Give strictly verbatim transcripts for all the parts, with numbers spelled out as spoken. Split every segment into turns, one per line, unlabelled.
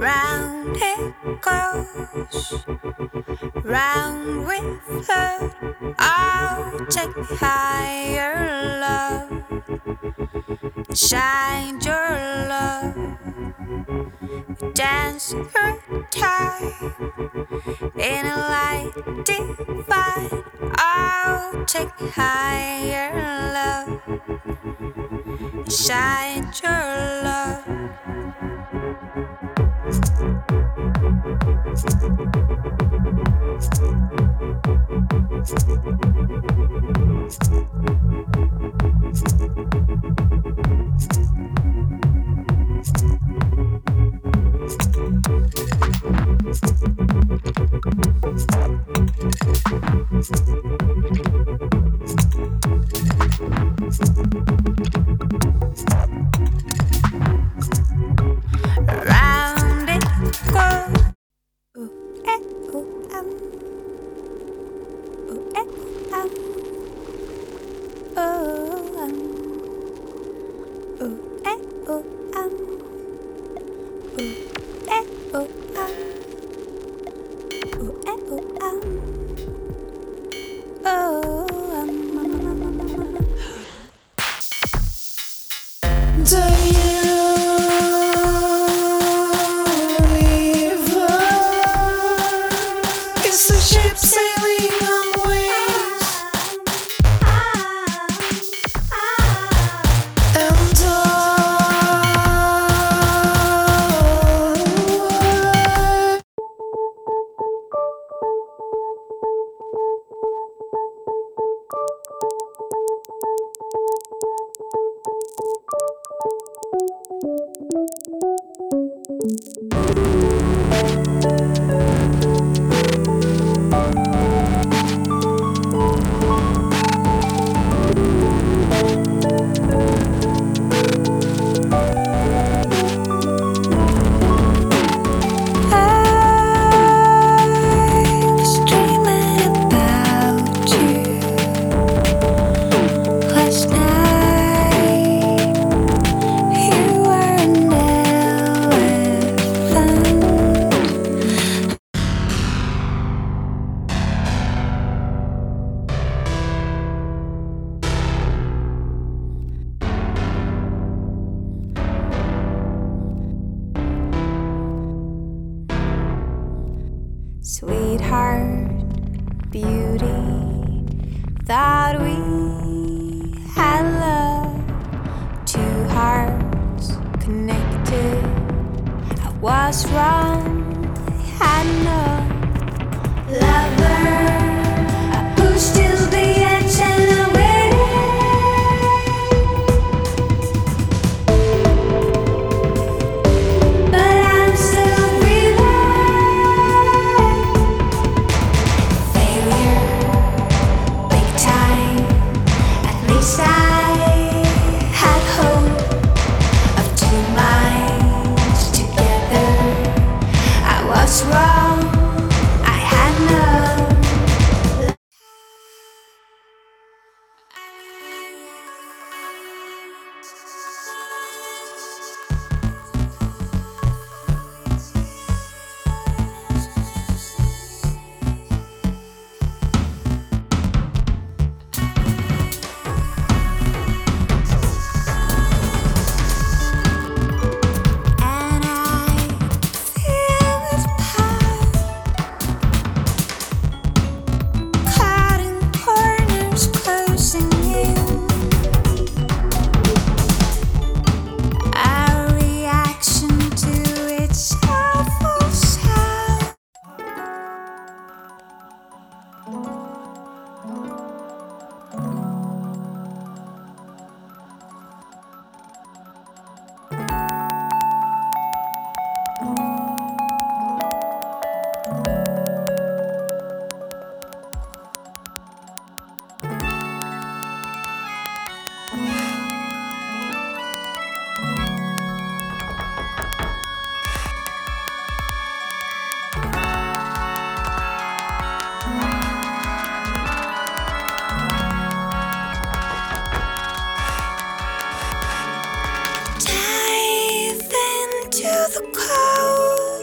Round it goes, round with her. I'll take me higher, love. Shine your love. Dance her time in a light divine. I'll take me higher, love. Shine your love. Round it goes. Ooh, eh, ooh, um. Ooh, eh, ooh, um. Ooh, um. Ooh, eh, ooh, um. Ooh, eh, ooh, um. Ooh, eh, ooh, um. Oh, um, um, um, um, um, um.
Do you river? It's a ship sailing on waves, and I
I was dreaming about you last night. You were an elephant. Sweetheart, beauty, thought we had love. Two hearts connected. I was wrong, I had no lover. I pushed till the edge and I waited, but I'm still breathing. Failure, big time. At least I had hope of two minds together. I was wrong, I had no. And I feel this power, cutting corners, closing in. Our reaction to its awful sound. Dive into the cold.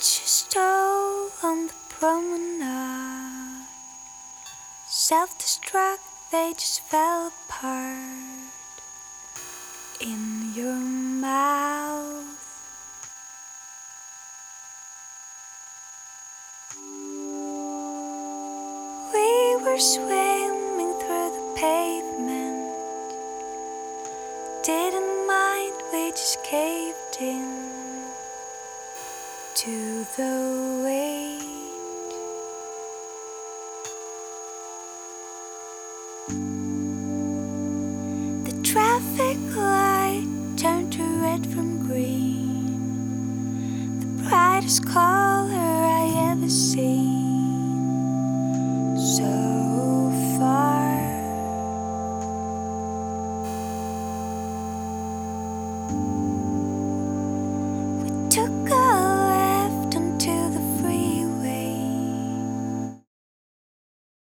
you stole on the promenade. Self-destruct, they just fell apart in your mouth. We were swimming through the pavement, didn't mind, we just caved in to the weight. The traffic light turned to red from green, the brightest color I ever seen. So